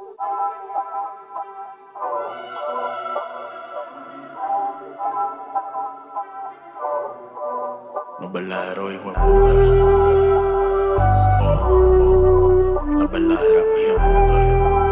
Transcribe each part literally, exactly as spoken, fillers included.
Los verdaderos hijos de puta. Oh, los verdaderos hijos de puta.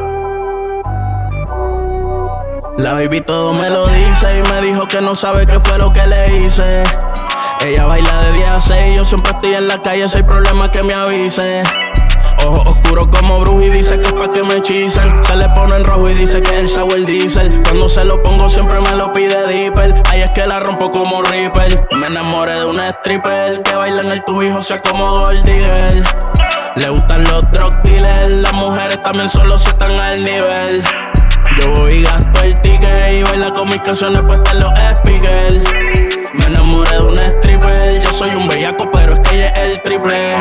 La baby todo me lo dice y me dijo que no sabe qué fue lo que le hice. Ella baila de diez a seis, yo siempre estoy en la calle, si hay problemas que me avise. Ojos oscuros como brujo y dice que es pa' que me hechicen. Se le pone en rojo y dice que es el sour diesel. Cuando se lo pongo siempre me lo pide Dipper. Ay, es que la rompo como Ripper. Me enamoré de una stripper que baila en el tubijo, sea como Gold Digger. Le gustan los drug dealers, las mujeres también solo se están al nivel. Yo voy y gasto el ticket y baila con mis canciones puestas en los speakers. Me enamoré de una stripper, yo soy un bellaco pero es que ella es el triple.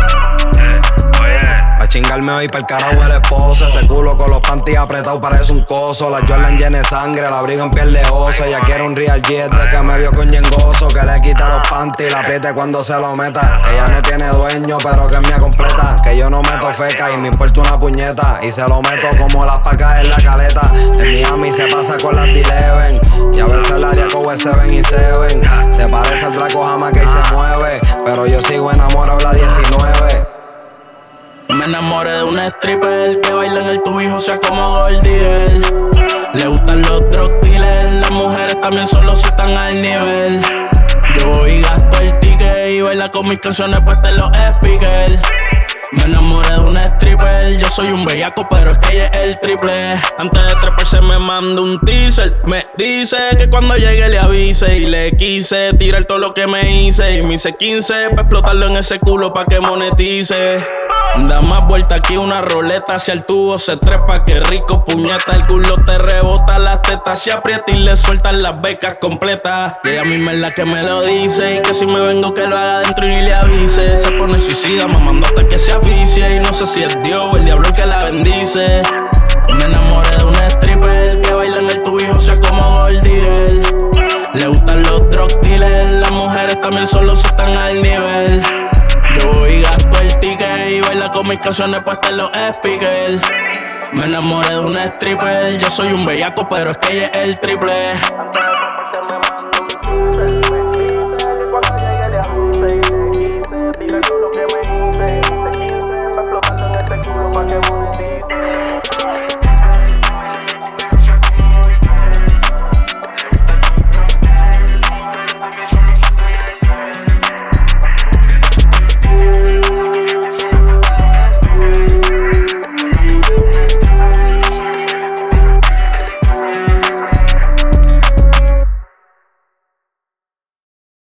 A chingarme hoy pa'l carajo el esposo. Ese culo con los panties apretados parece un coso. La Jordan llena de sangre, la abrigo en piel de oso. Ella quiere un real jet de que me vio con yengoso. Que le quita los panties y la apriete cuando se lo meta. Ella no tiene dueño pero que es mía completa. Que yo no meto feca y me importa una puñeta. Y se lo meto como las pacas en la caleta. En Miami se pasa con las D once. Y a veces el área con siete y siete. Se parece al Draco Jamaica y se mueve. Pero yo sigo enamorado de la diecinueve. Me enamoré de una stripper que baila en el tubijo, sea como Gold Digger. Le gustan los drug dealers, las mujeres también solo se están al nivel. Yo voy y gasto el ticket y baila con mis canciones puestas en los speakers. Me enamoré de una stripper, yo soy un bellaco pero es que ella es el triple. Antes de treparse me mandó un teaser. Me dice que cuando llegue le avise. Y le quise tirar todo lo que me hice. Y me hice quince pa' explotarlo en ese culo pa' que monetice. Da más vuelta aquí una roleta hacia el tubo se trepa, que rico puñeta. El culo te rebota, las tetas se aprieta y le sueltan las becas completas. Y ella misma es la que me lo dice. Y que si me vengo que lo haga dentro y ni le avise. Se pone suicida mamando hasta que se aficie. Y no sé si es Dios o el diablo el que la bendice. Me enamoré de una stripper que baila en el tubijo, sea como Gold Digger. Le gustan los drug dealers, las mujeres también solo se están al nivel. Yo voy y gasto el ticket y baila con mis canciones puestas en los speakers. Me enamoré de una stripper, yo soy un bellaco pero es que ella es el triple.